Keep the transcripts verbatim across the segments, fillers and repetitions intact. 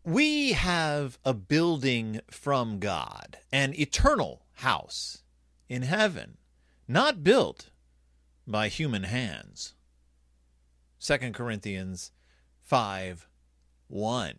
We have a building from God, an eternal house in heaven, not built by human hands. Second Corinthians five one.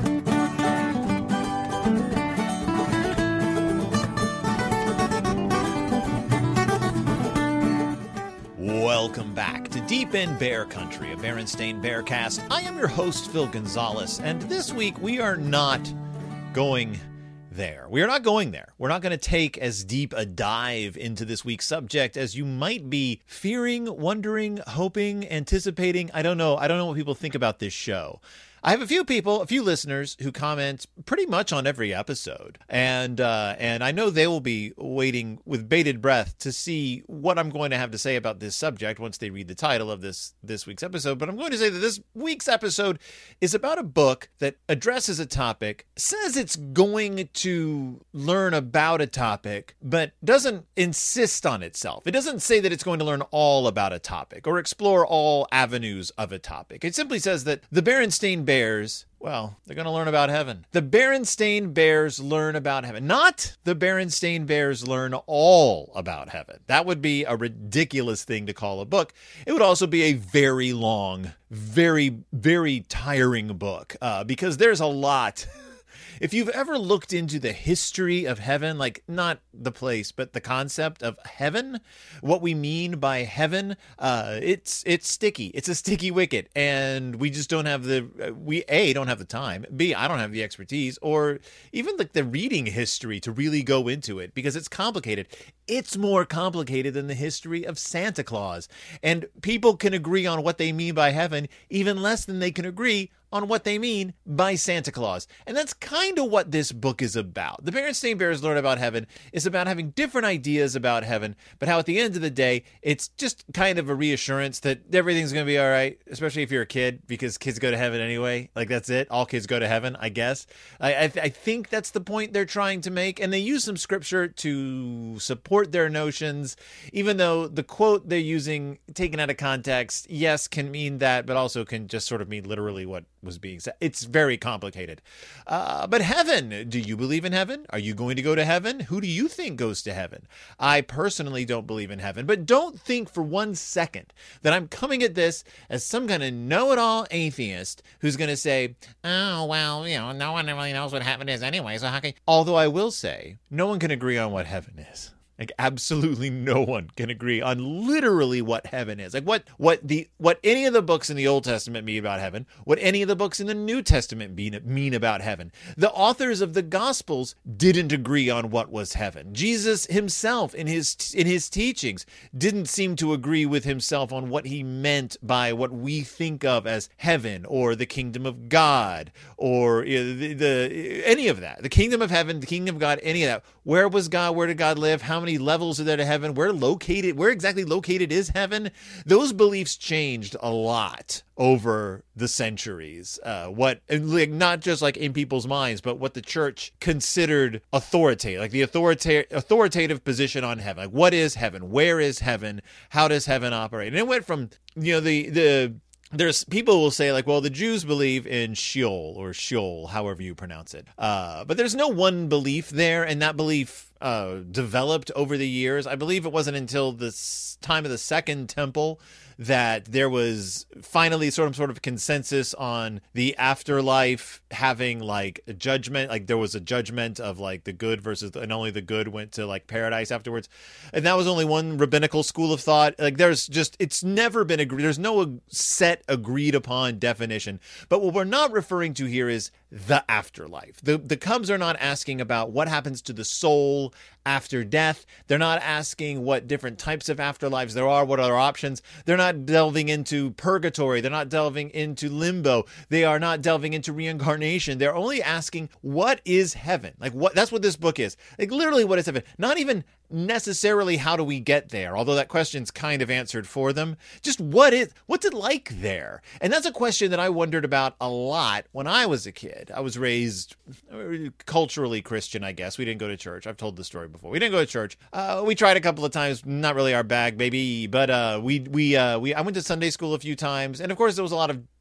Welcome back to Deep in Bear Country, a Berenstain Bearcast. I am your host, Phil Gonzalez, and this week we are not going there. We are not going there. We're not going to take as deep a dive into this week's subject as you might be fearing, wondering, hoping, anticipating. I don't know. I don't know what people think about this show. I have a few people, a few listeners who comment pretty much on every episode. And uh, and I know they will be waiting with bated breath to see what I'm going to have to say about this subject once they read the title of this, this week's episode. But I'm going to say that this week's episode is about a book that addresses a topic, says it's going to learn about a topic, but doesn't insist on itself. It doesn't say that it's going to learn all about a topic or explore all avenues of a topic. It simply says that the Berenstain Bears Bears, well, they're going to learn about heaven. The Berenstain Bears learn about heaven. Not the Berenstain Bears learn all about heaven. That would be a ridiculous thing to call a book. It would also be a very long, very, very tiring book uh, because there's a lot. If you've ever looked into the history of heaven, like not the place, but the concept of heaven, what we mean by heaven, uh, it's it's sticky. It's a sticky wicket, and we just don't have the we a don't have the time. B, I don't have the expertise, or even like the reading history to really go into it because it's complicated. It's more complicated than the history of Santa Claus, and people can agree on what they mean by heaven even less than they can agree on what they mean by Santa Claus. And that's kind of what this book is about. The Berenstain Bears Learn About Heaven is about having different ideas about heaven, but how at the end of the day, it's just kind of a reassurance that everything's going to be all right, especially if you're a kid, because kids go to heaven anyway. Like, that's it. All kids go to heaven, I guess. I, I, th- I think that's the point they're trying to make, and they use some scripture to support their notions, even though the quote they're using, taken out of context, yes, can mean that, but also can just sort of mean literally what was being said. It's very complicated. Uh, but heaven, do you believe in heaven? Are you going to go to heaven? Who do you think goes to heaven? I personally don't believe in heaven, but don't think for one second that I'm coming at this as some kind of know-it-all atheist who's going to say, oh, well, you know, no one really knows what heaven is anyway, so how can... Although I will say, no one can agree on what heaven is. Like, absolutely no one can agree on literally what heaven is. Like what what the what any of the books in the Old Testament mean about heaven, what any of the books in the New Testament mean, mean about heaven. The authors of the Gospels didn't agree on what was heaven. Jesus himself in his in his teachings didn't seem to agree with himself on what he meant by what we think of as heaven or the kingdom of God or you know, the, the any of that. The kingdom of heaven, the kingdom of God, any of that. Where was God? Where did God live? How many levels are there to heaven? Where located? Where exactly located is heaven? Those beliefs changed a lot over the centuries. Uh, what, and like not just like in people's minds, but what the church considered authoritative, like the authoritative authoritative position on heaven. Like, what is heaven? Where is heaven? How does heaven operate? And it went from you know the the. There's people will say like, well, the Jews believe in Sheol or Sheol, however you pronounce it. Uh, but there's no one belief there, and that belief uh, developed over the years. I believe it wasn't until the time of the Second Temple that there was finally sort of sort of consensus on the afterlife having like a judgment, like there was a judgment of like the good versus the, and only the good went to like paradise afterwards. And that was only one rabbinical school of thought. Like there's just, it's never been agreed. There's no set agreed upon definition. But what we're not referring to here is the afterlife. The, the Cubs are not asking about what happens to the soul after death. They're not asking what different types of afterlives there are, what other options. They're not delving into purgatory. They're not delving into limbo. They are not delving into reincarnation. They're only asking, what is heaven? Like what, that's what this book is. Like literally what is heaven? Not even necessarily how do we get there, although that question's kind of answered for them. Just what is, what's it like there? And that's a question that I wondered about a lot when I was a kid. I was raised culturally Christian, I guess. We didn't go to church. I've told this story before. We didn't go to church. Uh, we tried a couple of times, not really our bag, baby, but uh, we we uh, we I went to Sunday school a few times, and of course there was a lot of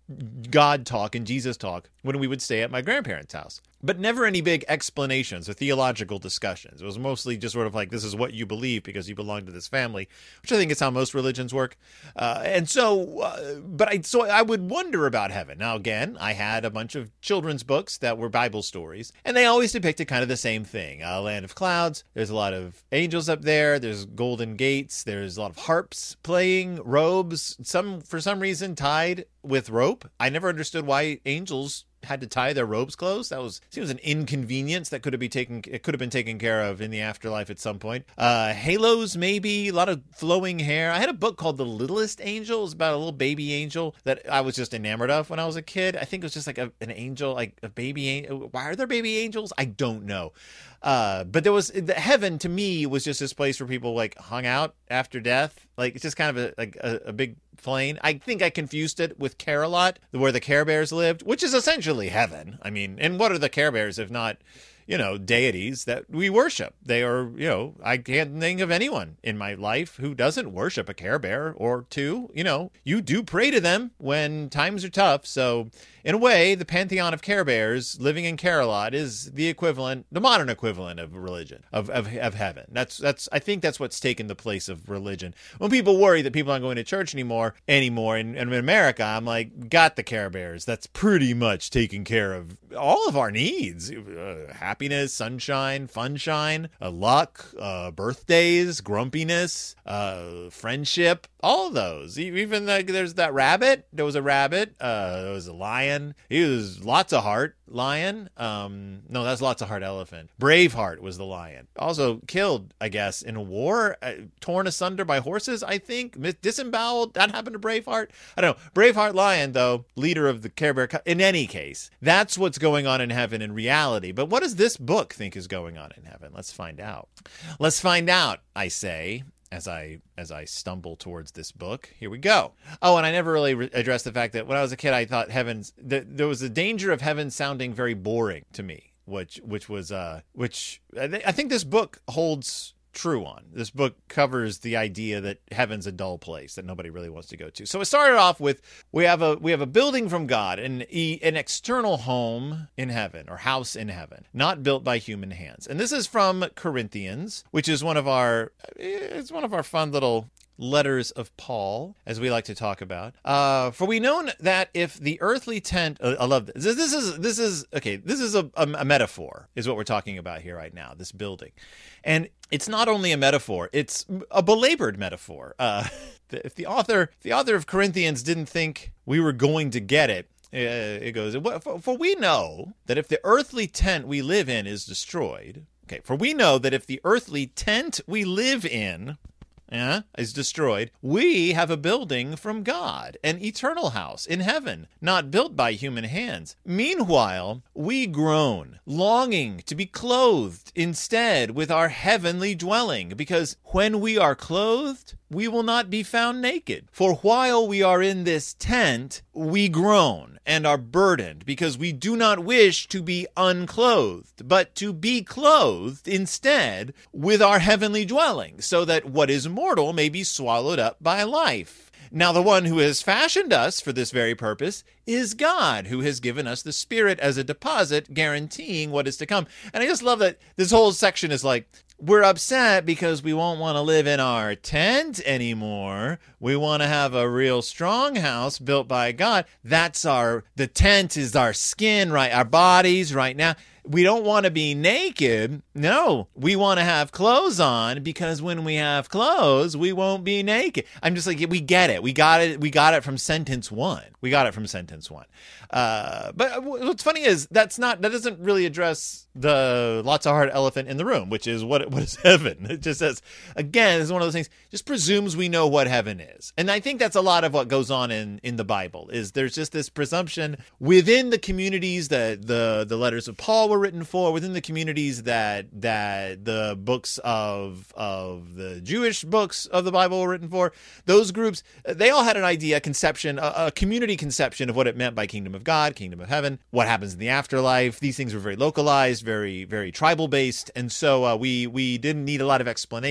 God talk and Jesus talk when we would stay at my grandparents' house. But never any big explanations or theological discussions. It was mostly just sort of like, this is what you believe because you belong to this family, which I think is how most religions work. Uh, and so, uh, but I, so I would wonder about heaven. Now, again, I had a bunch of children's books that were Bible stories, and they always depicted kind of the same thing. A land of clouds. There's a lot of angels up there. There's golden gates. There's a lot of harps playing, robes, some, for some reason, tied with rope. I never understood why angels had to tie their robes closed. That was seems an inconvenience that could have been taken. It could have been taken care of in the afterlife at some point. Uh, halos, maybe a lot of flowing hair. I had a book called The Littlest Angel. It was about a little baby angel that I was just enamored of when I was a kid. I think it was just like a, an angel, like a baby angel. Why are there baby angels? I don't know. Uh, but there was the heaven to me was just this place where people like hung out after death. Like it's just kind of a like a, a big plane. I think I confused it with Care-a-Lot, where the Care Bears lived, which is essentially heaven. I mean, and what are the Care Bears if not, you know, deities that we worship? They are, you know, I can't think of anyone in my life who doesn't worship a Care Bear or two. You know, you do pray to them when times are tough. So in a way, the pantheon of Care Bears living in Care-a-Lot is the equivalent, the modern equivalent of religion, of, of of heaven. That's that's I think that's what's taken the place of religion. When people worry that people aren't going to church anymore, anymore in, in America, I'm like, got the Care Bears. That's pretty much taking care of all of our needs: uh, happiness, sunshine, funshine, uh, luck, uh, birthdays, grumpiness, uh, friendship. All of those. Even the, there's that rabbit. There was a rabbit. Uh, there was a lion. He was lots of heart lion. Um, no, that's lots of heart elephant. Braveheart was the lion. Also killed, I guess, in a war, uh, torn asunder by horses, I think. Disemboweled. That happened to Braveheart. I don't know. Braveheart lion, though, leader of the Care Bear. In any case, that's what's going on in heaven in reality. But what does this book think is going on in heaven? Let's find out. Let's find out, I say. As I as I stumble towards this book. Here we go. Oh, and I never really re- addressed the fact that when I was a kid, I thought heaven's th- there was a danger of heaven sounding very boring to me, which which was uh which I, th- I think this book holds true on. This book covers the idea that heaven's a dull place that nobody really wants to go to. So it started off with we have a we have a building from God, an an external home in heaven or house in heaven, not built by human hands. And this is from Corinthians, which is one of our it's one of our fun little letters of Paul, as we like to talk about. Uh, for we know that if the earthly tent, uh, I love this. This is this is okay. This is a, a, a metaphor, is what we're talking about here right now. This building, and it's not only a metaphor; it's a belabored metaphor. Uh, if the author, the author of Corinthians, didn't think we were going to get it. Uh, it goes, for, for we know that if the earthly tent we live in is destroyed, okay. For we know that if the earthly tent we live in Yeah, is destroyed, we have a building from God, an eternal house in heaven, not built by human hands. Meanwhile, we groan, longing to be clothed instead with our heavenly dwelling, because when we are clothed, we will not be found naked. For while we are in this tent, we groan and are burdened, because we do not wish to be unclothed, but to be clothed instead with our heavenly dwelling, so that what is mortal may be swallowed up by life. Now the one who has fashioned us for this very purpose is God, who has given us the Spirit as a deposit, guaranteeing what is to come. And I just love that this whole section is like, we're upset because we won't want to live in our tent anymore. We want to have a real strong house built by God. That's our, the tent is our skin, right? Our bodies right now. We don't want to be naked. No, we want to have clothes on, because when we have clothes, we won't be naked. I'm just like, we get it. We got it. We got it from sentence one. We got it from sentence one. Uh, but what's funny is that's not, that doesn't really address the lots of heart elephant in the room, which is what, what is heaven. It just says, again, it's one of those things, just presumes we know what heaven is. And I think that's a lot of what goes on in, in the Bible, is there's just this presumption within the communities that the, the letters of Paul were written for, within the communities that that the books of of the Jewish books of the Bible were written for. Those groups, they all had an idea, a conception, a, a community conception of what it meant by kingdom of God, kingdom of heaven, what happens in the afterlife. These things were very localized, very very tribal based, and so uh, we we didn't need a lot of explanation.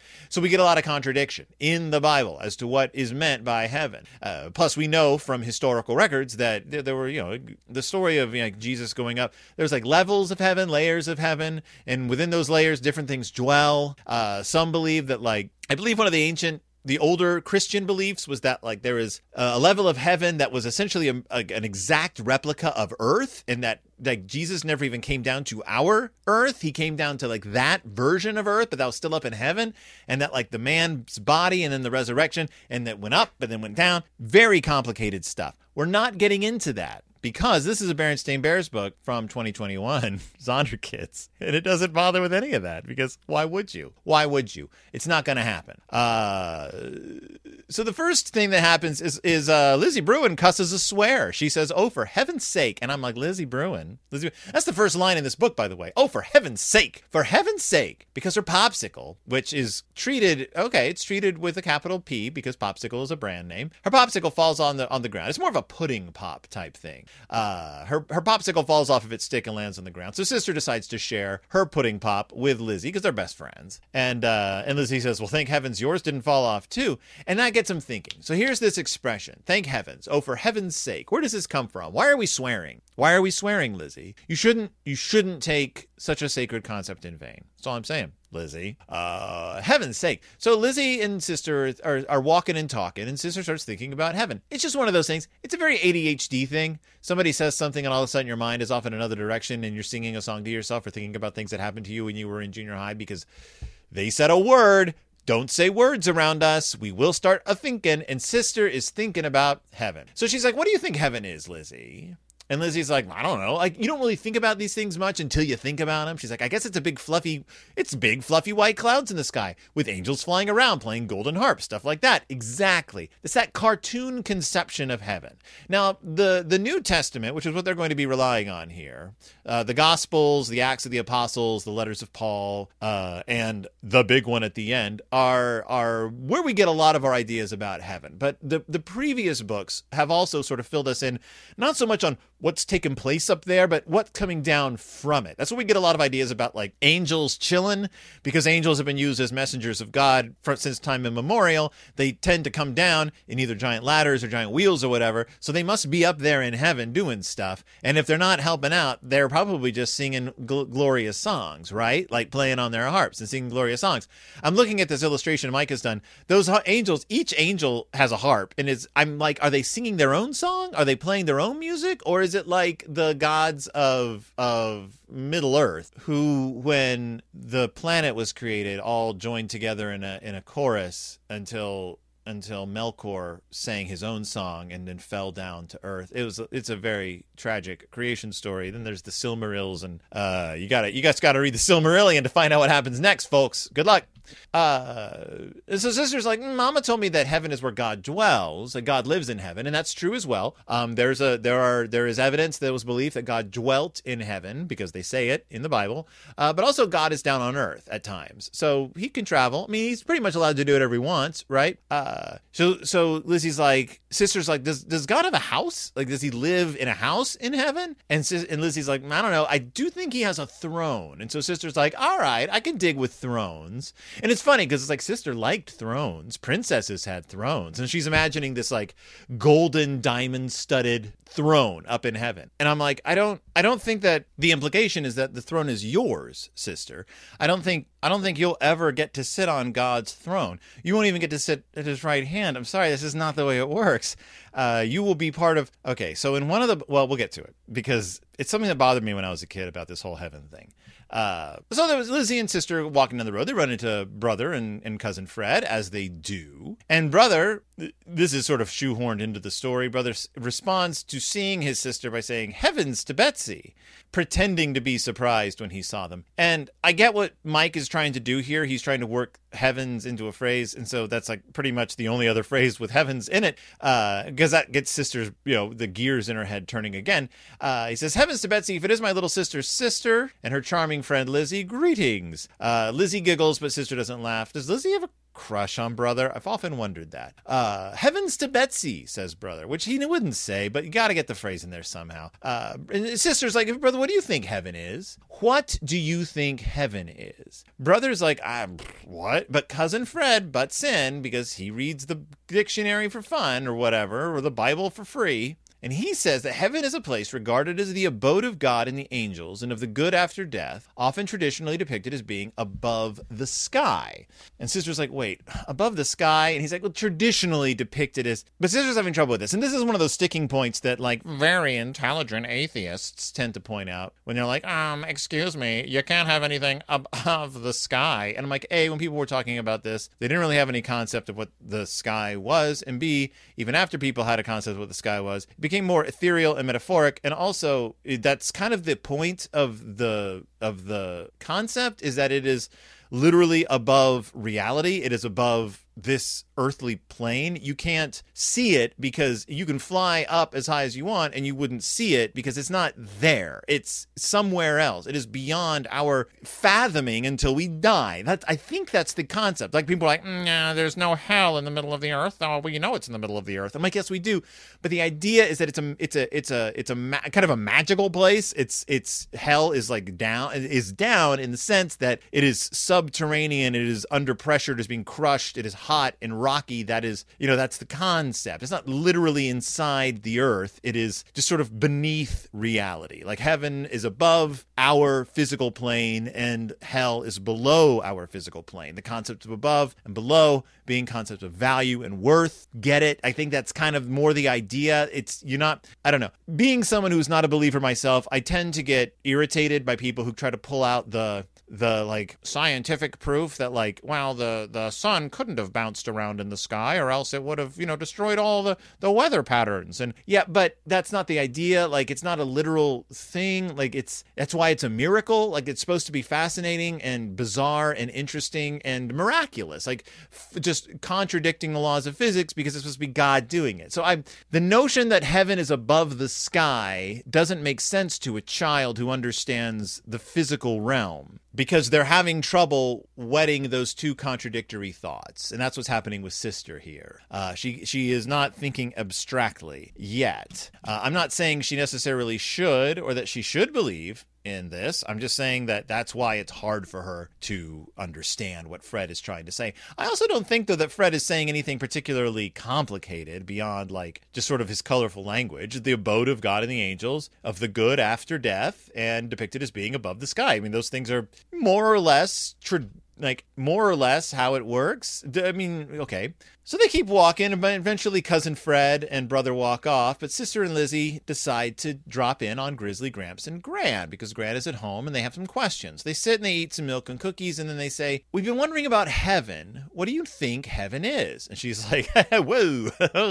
So we get a lot of contradiction in the Bible as to what is meant by heaven. Uh, plus, we know from historical records that there, there were, you know, the story of, you know, Jesus going up. There's like levels of heaven, layers of heaven, and within those layers, different things dwell. Uh, some believe that, like, I believe one of the ancient The older Christian beliefs was that, like, there is a level of heaven that was essentially a, a, an exact replica of earth, and that, like, Jesus never even came down to our earth. He came down to, like, that version of earth, but that was still up in heaven, and that, like, the man's body and then the resurrection, and that went up and then went down. Very complicated stuff. We're not getting into that, because this is a Berenstain Bears book from twenty twenty-one, Zonderkits, and it doesn't bother with any of that, because why would you? Why would you? It's not going to happen. Uh, so the first thing that happens is is uh, Lizzie Bruin cusses a swear. She says, "Oh, for heaven's sake." And I'm like, Lizzie Bruin? Lizzie, that's the first line in this book, by the way. "Oh, for heaven's sake. For heaven's sake." Because her popsicle, which is treated, okay, it's treated with a capital P because popsicle is a brand name. Her popsicle falls on the on the ground. It's more of a pudding pop type thing. Uh, her, her popsicle falls off of its stick and lands on the ground. So sister decides to share her pudding pop with Lizzie because they're best friends. And, uh, and Lizzie says, "Well, thank heavens yours didn't fall off too." And that gets him thinking. So here's this expression, "Thank heavens." Oh, for heaven's sake. Where does this come from? Why are we swearing? Why are we swearing, Lizzie? You shouldn't, you shouldn't take such a sacred concept in vain. That's all I'm saying, Lizzie. Uh, heaven's sake. So Lizzie and sister are, are walking and talking, and sister starts thinking about heaven. It's just one of those things. It's a very A D H D thing. Somebody says something and all of a sudden your mind is off in another direction and you're singing a song to yourself or thinking about things that happened to you when you were in junior high because they said a word. Don't say words around us. We will start a thinking, and sister is thinking about heaven. So she's like, "What do you think heaven is, Lizzie?" And Lizzie's like, "I don't know. Like, you don't really think about these things much until you think about them." She's like, "I guess it's a big fluffy, it's big fluffy white clouds in the sky with angels flying around playing golden harps, stuff like that." Exactly. It's that cartoon conception of heaven. Now, the, the New Testament, which is what they're going to be relying on here, uh, the Gospels, the Acts of the Apostles, the letters of Paul, uh, and the big one at the end are, are where we get a lot of our ideas about heaven. But the, the previous books have also sort of filled us in, not so much on what's taking place up there, but what's coming down from it. That's what we get a lot of ideas about, like angels chilling, because angels have been used as messengers of God for, since time immemorial. They tend to come down in either giant ladders or giant wheels or whatever, so they must be up there in heaven doing stuff. And if they're not helping out, they're probably just singing gl- glorious songs, right? Like playing on their harps and singing glorious songs. I'm looking at this illustration Mike has done. Those angels, each angel has a harp, and it's, I'm like, are they singing their own song? Are they playing their own music? Or is it like the gods of of Middle Earth, who, when the planet was created, all joined together in a in a chorus until until Melkor sang his own song and then fell down to Earth? It was it's a very tragic creation story. Then there's the Silmarils, and uh, you got to you guys got to read the Silmarillion to find out what happens next, folks. Good luck. Uh, so sister's like, Mama told me that heaven is where God dwells, that God lives in heaven, and that's true as well. Um, there's a there are there is evidence that was believed that God dwelt in heaven because they say it in the Bible. Uh, but also God is down on earth at times, so he can travel. I mean, he's pretty much allowed to do whatever he wants, right? Uh, so so Lizzie's like, sister's like, does does God have a house? Like, does he live in a house in heaven? And sis- and Lizzie's like, I don't know. I do think he has a throne. And so sister's like, all right, I can dig with thrones. And it's funny because it's like sister liked thrones. Princesses had thrones. And she's imagining this like golden diamond studded throne up in heaven. And I'm like, I don't I don't think that the implication is that the throne is yours, sister. I don't think I don't think you'll ever get to sit on God's throne. You won't even get to sit at his right hand. I'm sorry, this is not the way it works. Uh, you will be part of... Okay, so in one of the... Well, we'll get to it because it's something that bothered me when I was a kid about this whole heaven thing. Uh, so there was Lizzie and sister walking down the road. They run into brother and, and cousin Fred, as they do. And brother, this is sort of shoehorned into the story, brother s- responds to seeing his sister by saying, "Heavens to Betsy," pretending to be surprised when he saw them. And I get what Mike is trying to do here. He's trying to work heavens into a phrase, and so that's like pretty much the only other phrase with heavens in it, uh, because that gets sister's, you know, the gears in her head turning again. Uh, he says, "Heavens to Betsy, if it is my little sister's sister and her charming friend Lizzie, greetings." Uh, Lizzie giggles, but sister doesn't laugh. Does Lizzie have a crush on Brother? I've often wondered that. Uh, heavens to Betsy, says Brother, which he wouldn't say, but you got to get the phrase in there somehow. Uh, and his sister's like, Brother, what do you think heaven is? What do you think heaven is? Brother's like, I, what? But cousin Fred butts in because he reads the dictionary for fun or whatever, or the Bible for free. And he says that heaven is a place regarded as the abode of God and the angels and of the good after death, often traditionally depicted as being above the sky. And Sister's like, wait, above the sky? And he's like, well, traditionally depicted as... But Sister's having trouble with this. And this is one of those sticking points that, like, very intelligent atheists tend to point out when they're like, um, excuse me, you can't have anything above the sky. And I'm like, A, when people were talking about this, they didn't really have any concept of what the sky was. And B, even after people had a concept of what the sky was, it became more ethereal and metaphoric, and also that's kind of the point of the of the concept, is that it is literally above reality. It is above this earthly plane. You can't see it because you can fly up as high as you want and you wouldn't see it because it's not there. It's somewhere else. It is beyond our fathoming until we die. That, I think that's the concept. Like, people are like, mm, nah, there's no hell in the middle of the earth. Oh, well, you know it's in the middle of the earth. I'm like, yes, we do. But the idea is that it's a it's a it's a it's a ma- kind of a magical place. It's it's hell is like down is down in the sense that it is subterranean. It is under pressure. It is being crushed. It is hot and rocky. That is, you know, that's the concept. It's not literally inside the earth. It is just sort of beneath reality. Like, heaven is above our physical plane and hell is below our physical plane. The concept of above and below being concepts of value and worth. Get it? I think that's kind of more the idea. It's, you're not, I don't know. Being someone who's not a believer myself, I tend to get irritated by people who try to pull out the the like scientific proof that, like, well, the the sun couldn't have bounced around in the sky or else it would have, you know, destroyed all the the weather patterns. And yeah, but that's not the idea. Like, it's not a literal thing. Like, it's that's why it's a miracle. Like, it's supposed to be fascinating and bizarre and interesting and miraculous, like f- just contradicting the laws of physics because it's supposed to be God doing it. So I'm the notion that heaven is above the sky doesn't make sense to a child who understands the physical realm, because they're having trouble wedding those two contradictory thoughts. And that's what's happening with Sister here. Uh, she she is not thinking abstractly yet. Uh, I'm not saying she necessarily should or that she should believe in this. I'm just saying that that's why it's hard for her to understand what Fred is trying to say. I also don't think, though, that Fred is saying anything particularly complicated beyond, like, just sort of his colorful language, the abode of God and the angels, of the good after death, and depicted as being above the sky. I mean, those things are more or less tra- like more or less how it works. I mean, okay. So they keep walking, and eventually Cousin Fred and Brother walk off, but Sister and Lizzie decide to drop in on Grizzly, Gramps, and Gran, because Gran is at home and they have some questions. They sit and they eat some milk and cookies, and then they say, we've been wondering about heaven. What do you think heaven is? And she's like, whoa,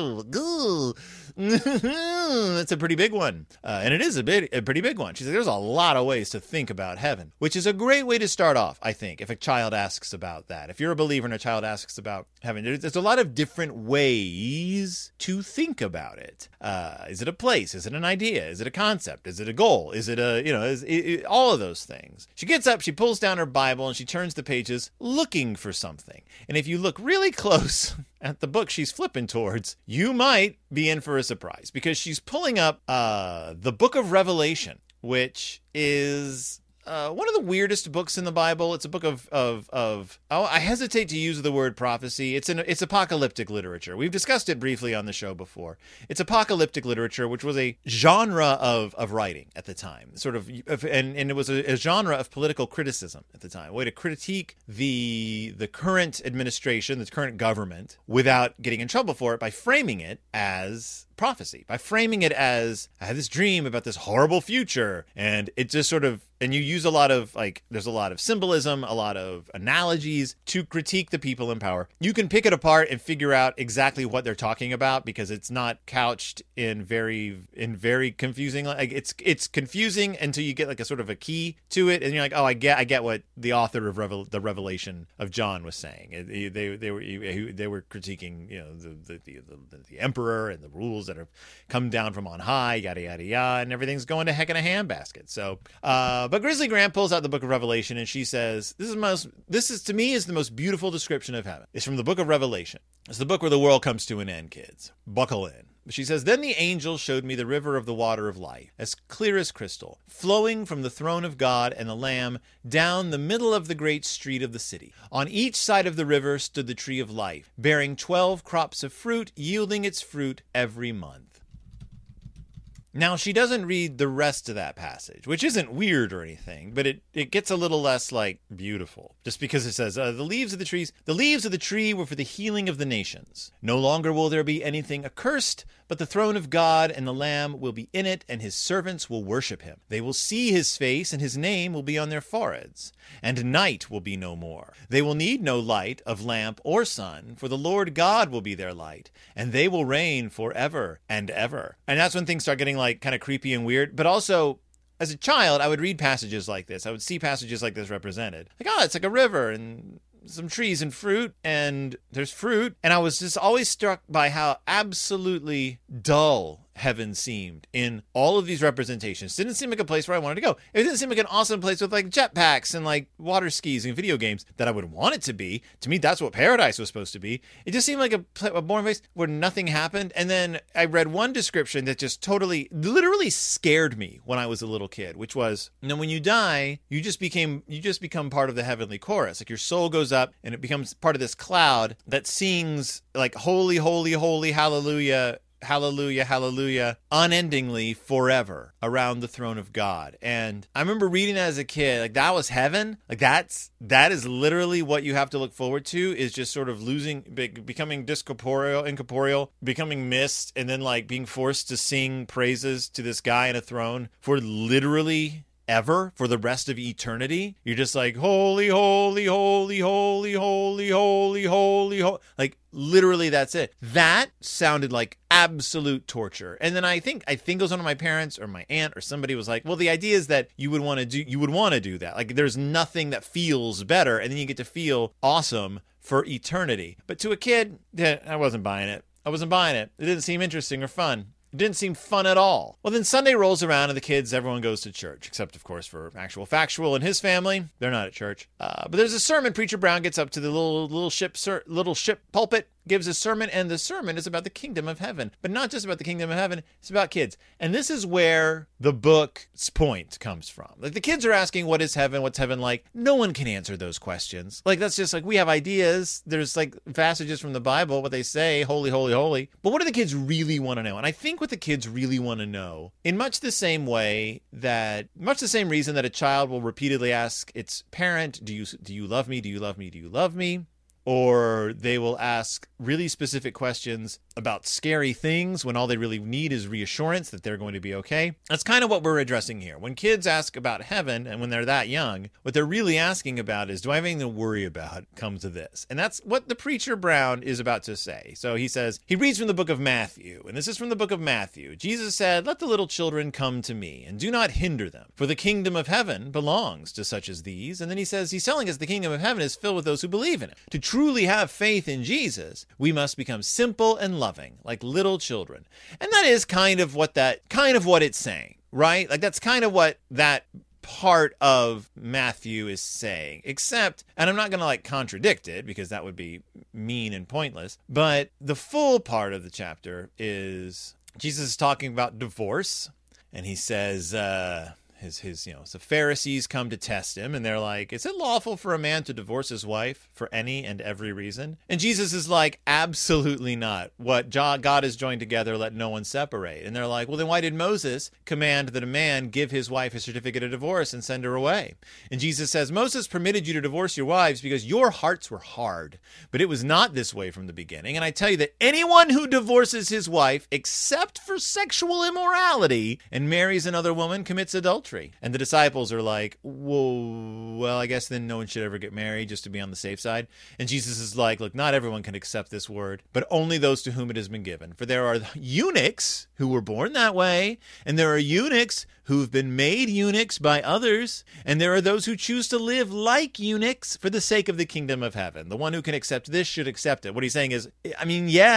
that's a pretty big one. Uh, and it is a, bit, a pretty big one. She's like, there's a lot of ways to think about heaven, which is a great way to start off, I think, if a child asks about that. If you're a believer and a child asks about heaven, there's a lot of different ways to think about it. Uh, is it a place? Is it an idea? Is it a concept? Is it a goal? Is it a, you know, is, it, it, all of those things. She gets up, she pulls down her Bible, and she turns the pages looking for something. And if you look really close at the book she's flipping towards, you might be in for a surprise, because she's pulling up uh, the book of Revelation, which is Uh, one of the weirdest books in the Bible. It's a book of, of, of, oh, I hesitate to use the word prophecy. It's an, it's apocalyptic literature. We've discussed it briefly on the show before. It's apocalyptic literature, which was a genre of, of writing at the time, sort of, and, and it was a, a genre of political criticism at the time, a way to critique the, the current administration, the current government, without getting in trouble for it by framing it as prophecy, by framing it as, I had this dream about this horrible future, and it just sort of, and you use a lot of, like, there's a lot of symbolism, a lot of analogies to critique the people in power. You can pick it apart and figure out exactly what they're talking about, because it's not couched in very, in very confusing, like, it's, it's confusing until you get like a sort of a key to it, and you're like, oh, I get, I get what the author of Revel- the Revelation of John was saying. They, they, they were, they were critiquing, you know, the, the, the, the, the emperor and the rules angels that have come down from on high, yada, yada, yada, and everything's going to heck in a handbasket. So, uh, but Grizzly Graham pulls out the book of Revelation and she says, this is most, this is to me is the most beautiful description of heaven. It's from the book of Revelation. It's the book where the world comes to an end, kids. Buckle in. She says, then the angel showed me the river of the water of life, as clear as crystal, flowing from the throne of God and the Lamb down the middle of the great street of the city. On each side of the river stood the tree of life, bearing twelve crops of fruit, yielding its fruit every month. Now, she doesn't read the rest of that passage, which isn't weird or anything, but it, it gets a little less, like, beautiful. Just because it says, uh, the leaves of the trees, the leaves of the tree were for the healing of the nations. No longer will there be anything accursed, but the throne of God and the Lamb will be in it, and his servants will worship him. They will see his face, and his name will be on their foreheads. And night will be no more. They will need no light of lamp or sun, for the Lord God will be their light, and they will reign forever and ever. And that's when things start getting, like, kind of creepy and weird. But also, as a child, I would read passages like this. I would see passages like this represented. Like, oh, it's like a river, and some trees and fruit, and there's fruit. And I was just always struck by how absolutely dull heaven seemed in all of these representations. Didn't seem like a place where I wanted to go. It didn't seem like an awesome place with like jetpacks and like water skis and video games that I would want it to be. To me, that's what paradise was supposed to be. It just seemed like a, a boring place where nothing happened. And then I read one description that just totally, literally scared me when I was a little kid, which was, you know, when you die, you just became, you just become part of the heavenly chorus. Like your soul goes up and it becomes part of this cloud that sings like holy, holy, holy, hallelujah, hallelujah, hallelujah, unendingly forever around the throne of God. And I remember reading that as a kid, like that was heaven. Like that's, that is literally what you have to look forward to, is just sort of losing, becoming discorporeal, incorporeal, becoming mist, and then like being forced to sing praises to this guy in a throne for literally ever, for the rest of eternity. You're just like, holy, holy, holy, holy, holy, holy, holy, holy. Like literally that's it. That sounded like absolute torture. And then I think, I think it was one of my parents or my aunt or somebody was like, well, the idea is that you would want to do, you would want to do that. Like there's nothing that feels better. And then you get to feel awesome for eternity. But to a kid, yeah, I wasn't buying it. I wasn't buying it. It didn't seem interesting or fun. It didn't seem fun at all. Well, then Sunday rolls around and the kids, everyone goes to church, except, of course, for Actual Factual and his family. They're not at church. Uh, but there's a sermon. Preacher Brown gets up to the little little ship little ship pulpit, gives a sermon, and the sermon is about the kingdom of heaven. But not just about the kingdom of heaven, it's about kids. And this is where the book's point comes from. Like the kids are asking, what is heaven? What's heaven like? No one can answer those questions. Like that's just like, we have ideas. There's like passages from the Bible, what they say, holy, holy, holy. But what do the kids really want to know? And I think what the kids really want to know, in much the same way that, much the same reason that a child will repeatedly ask its parent, do you, do you love me? Do you love me? Do you love me? Or they will ask really specific questions about scary things when all they really need is reassurance that they're going to be okay. That's kind of what we're addressing here. When kids ask about heaven, and when they're that young, what they're really asking about is, do I have anything to worry about come to this? And that's what the Preacher Brown is about to say. So he says, he reads from the book of Matthew, and this is from the book of Matthew. Jesus said, let the little children come to me, and do not hinder them, for the kingdom of heaven belongs to such as these. And then he says, he's telling us the kingdom of heaven is filled with those who believe in it. To truly have faith in Jesus, we must become simple and loving, like little children. And that is kind of what that, kind of what it's saying, right? Like that's kind of what that part of Matthew is saying, except, and I'm not going to like contradict it because that would be mean and pointless, but the full part of the chapter is Jesus is talking about divorce, and he says, uh, His, his, you know, so Pharisees come to test him, and they're like, is it lawful for a man to divorce his wife for any and every reason? And Jesus is like, absolutely not. What God has joined together, let no one separate. And they're like, well, then why did Moses command that a man give his wife a certificate of divorce and send her away? And Jesus says, Moses permitted you to divorce your wives because your hearts were hard, but it was not this way from the beginning. And I tell you that anyone who divorces his wife, except for sexual immorality, and marries another woman commits adultery. And the disciples are like, whoa, well, I guess then no one should ever get married, just to be on the safe side. And Jesus is like, look, not everyone can accept this word, but only those to whom it has been given. For there are eunuchs who were born that way, and there are eunuchs who've been made eunuchs by others, and there are those who choose to live like eunuchs for the sake of the kingdom of heaven. The one who can accept this should accept it. What he's saying is, I mean, yeah,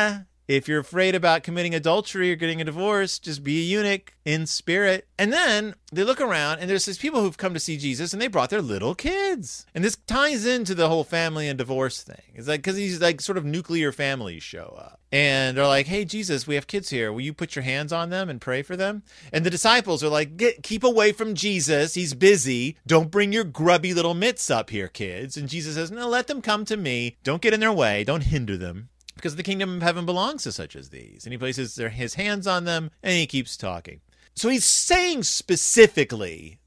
If you're afraid about committing adultery or getting a divorce, just be a eunuch in spirit. And then they look around and there's these people who've come to see Jesus and they brought their little kids. And this ties into the whole family and divorce thing. It's like, because these like sort of nuclear families show up. And they're like, hey, Jesus, we have kids here. Will you put your hands on them and pray for them? And the disciples are like, Get, keep away from Jesus. He's busy. Don't bring your grubby little mitts up here, kids. And Jesus says, no, let them come to me. Don't get in their way. Don't hinder them. Because the kingdom of heaven belongs to such as these. And he places their, his hands on them, and he keeps talking. So he's saying specifically,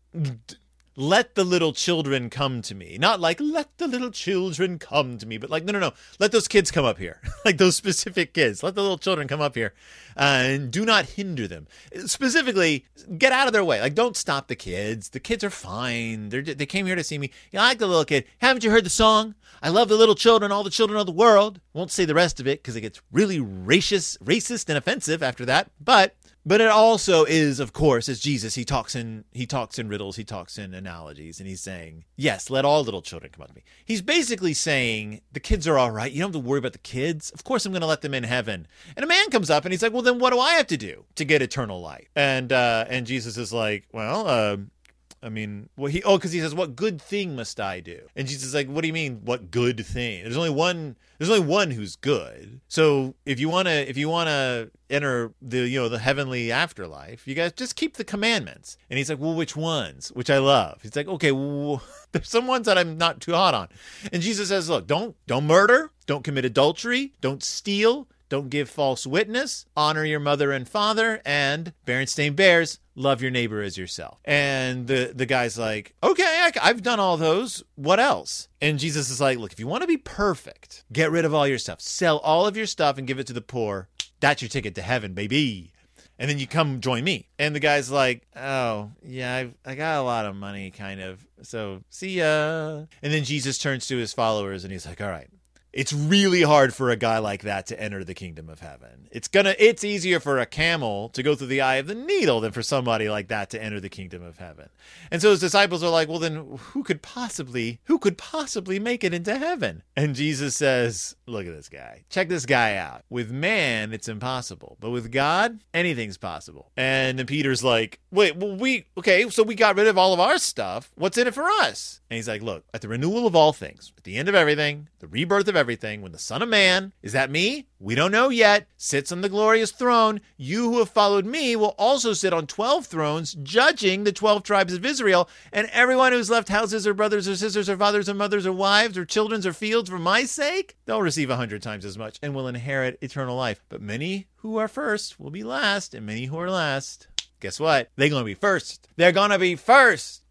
let the little children come to me. Not like, let the little children come to me, but like, no, no, no. Let those kids come up here. Like those specific kids. Let the little children come up here. Uh, and do not hinder them. Specifically, get out of their way. Like, don't stop the kids. The kids are fine. They're, they came here to see me. Yeah, I like the little kid. Haven't you heard the song? I love the little children, all the children of the world. Won't say the rest of it because it gets really racist, racist and offensive after that. But But it also is, of course, as Jesus, he talks in he talks in riddles, he talks in analogies, and he's saying, yes, let all little children come up to me. He's basically saying, the kids are all right. You don't have to worry about the kids. Of course, I'm going to let them in heaven. And a man comes up and he's like, well, then what do I have to do to get eternal life? And uh, and Jesus is like, well, uh, I mean, well, he, oh, because he says, what good thing must I do? And Jesus is like, what do you mean, what good thing? There's only one, there's only one who's good. So if you want to, if you want to enter the, you know, the heavenly afterlife, you guys just keep the commandments. And he's like, well, which ones? Which I love. He's like, okay, well, there's some ones that I'm not too hot on. And Jesus says, look, don't, don't murder, don't commit adultery, don't steal, don't give false witness, honor your mother and father, and Berenstain Bears, love your neighbor as yourself. And the, the guy's like, okay, I, I've done all those. What else? And Jesus is like, look, if you want to be perfect, get rid of all your stuff. Sell all of your stuff and give it to the poor. That's your ticket to heaven, baby. And then you come join me. And the guy's like, oh, yeah, I've, I got a lot of money, kind of. So see ya. And then Jesus turns to his followers and he's like, all right. It's really hard for a guy like that to enter the kingdom of heaven. It's gonna, it's easier for a camel to go through the eye of the needle than for somebody like that to enter the kingdom of heaven. And so his disciples are like, well, then who could possibly, who could possibly make it into heaven? And Jesus says, look at this guy. Check this guy out. With man, it's impossible. But with God, anything's possible. And then Peter's like, wait, well, we, okay, so we got rid of all of our stuff. What's in it for us? And he's like, look, at the renewal of all things, at the end of everything, the rebirth of everything, when the Son of Man, is that me? We don't know yet, sits on the glorious throne, you who have followed me will also sit on twelve thrones, judging the twelve tribes of Israel, and everyone who's left houses or brothers or sisters or fathers or mothers or wives or children or fields for my sake, they'll receive a hundred times as much and will inherit eternal life. But many who are first will be last, and many who are last, guess what? They're going to be first. They're going to be first.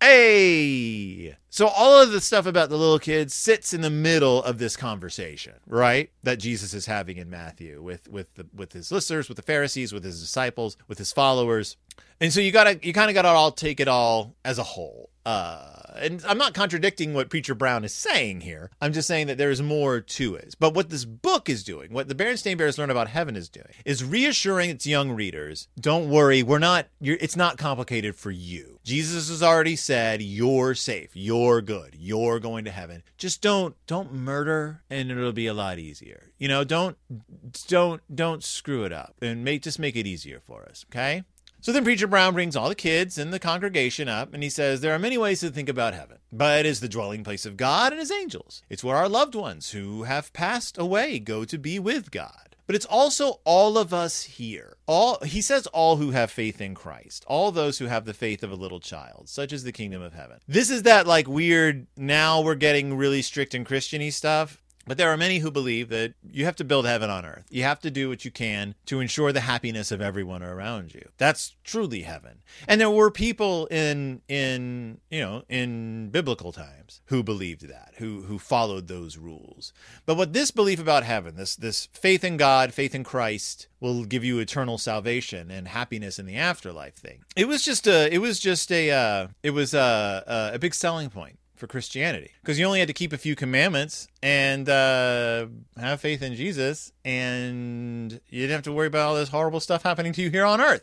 Hey! So all of the stuff about the little kids sits in the middle of this conversation, right? That Jesus is having in Matthew with, with, the, with his listeners, with the Pharisees, with his disciples, with his followers. And so you gotta, you kind of got to all take it all as a whole. Uh, and I'm not contradicting what Preacher Brown is saying here. I'm just saying that there is more to it. But what this book is doing, what the Berenstain Bears Learn About Heaven is doing, is reassuring its young readers, don't worry, we're not, you're, it's not complicated for you. Jesus has already said, you're safe, you're good, you're going to heaven. Just don't, don't murder, and it'll be a lot easier. You know, don't, don't, don't screw it up, and make, just make it easier for us, okay? So then Preacher Brown brings all the kids and the congregation up, and he says, there are many ways to think about heaven, but it is the dwelling place of God and his angels. It's where our loved ones who have passed away go to be with God. But it's also all of us here. All he says all who have faith in Christ, all those who have the faith of a little child, such as the kingdom of heaven. This is that like weird, now we're getting really strict and Christian-y stuff. But there are many who believe that you have to build heaven on earth. You have to do what you can to ensure the happiness of everyone around you. That's truly heaven. And there were people in, in you know, in biblical times who believed that, who who followed those rules. But what this belief about heaven, this this faith in God, faith in Christ, will give you eternal salvation and happiness in the afterlife thing. It was just a, it was just a, uh, it was a, a, a big selling point for Christianity, because you only had to keep a few commandments and uh, have faith in Jesus, and you didn't have to worry about all this horrible stuff happening to you here on earth.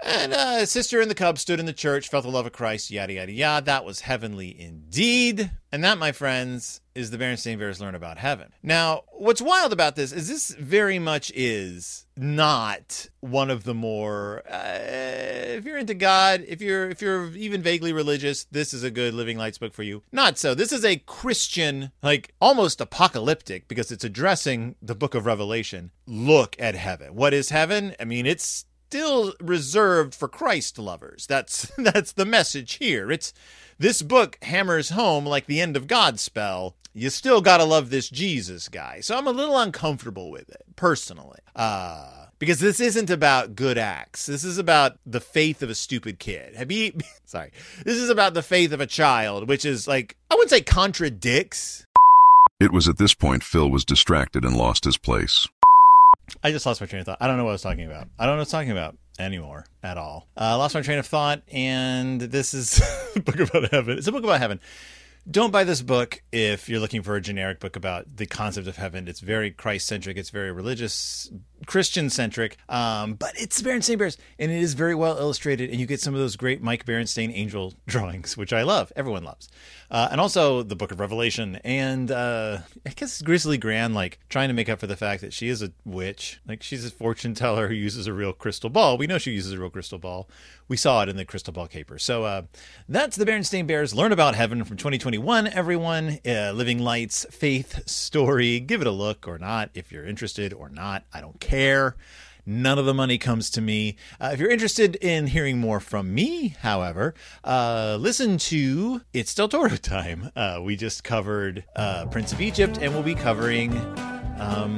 And uh, a sister in the cub stood in the church, felt the love of Christ, yada, yada, yada. That was heavenly indeed. And that, my friends, is the Berenstain Bears Learn About Heaven. Now, what's wild about this is this very much is not one of the more, uh, if you're into God, if you're if you're even vaguely religious, this is a good Living Lights book for you. Not so. This is a Christian, like almost apocalyptic, because it's addressing the book of Revelation. Look at heaven. What is heaven? I mean, it's still reserved for Christ lovers. That's that's the message here. It's this book hammers home like the end of God spell. You still gotta love this Jesus guy. So I'm a little uncomfortable with it personally, uh, because this isn't about good acts. This is about the faith of a stupid kid. Have you? Sorry, this is about the faith of a child, which is like I wouldn't say contradicts. It was at this point Phil was distracted and lost his place. I just lost my train of thought. I don't know what I was talking about. I don't know what I was talking about anymore at all. I uh, lost my train of thought, and this is a book about heaven. It's a book about heaven. Don't buy this book if you're looking for a generic book about the concept of heaven. It's very Christ-centric. It's very religious, Christian-centric. Um, but it's Berenstain Bears, and it is very well illustrated, and you get some of those great Mike Berenstain angel drawings, which I love. Everyone loves. Uh, and also the Book of Revelation. And uh, I guess Grizzly Gran, like, trying to make up for the fact that she is a witch. Like, she's a fortune teller who uses a real crystal ball. We know she uses a real crystal ball. We saw it in the Crystal Ball Caper. So uh, that's the Berenstain Bears Learn About Heaven from twenty twenty-one, everyone. Uh, Living Lights faith story. Give it a look or not if you're interested or not. I don't care. None of the money comes to me. Uh, if you're interested in hearing more from me, however, uh, listen to It's Del Toro Time. Uh, we just covered uh, Prince of Egypt, and we'll be covering... Um,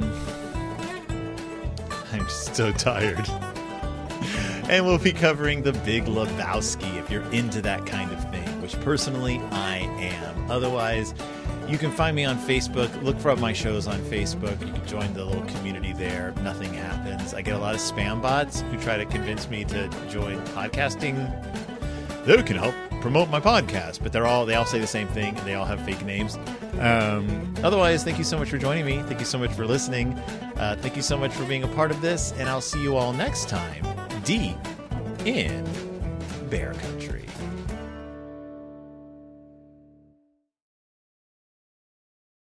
I'm so tired. And we'll be covering The Big Lebowski if you're into that kind of thing, which personally I am. Otherwise, you can find me on Facebook. Look for my shows on Facebook. You can join the little community there. Nothing happens. I get a lot of spam bots who try to convince me to join podcasting. They can help promote my podcast, but they're all they all say the same thing, and they all have fake names. Um, otherwise, thank you so much for joining me. Thank you so much for listening. Uh, thank you so much for being a part of this, and I'll see you all next time, deep in Bear Country.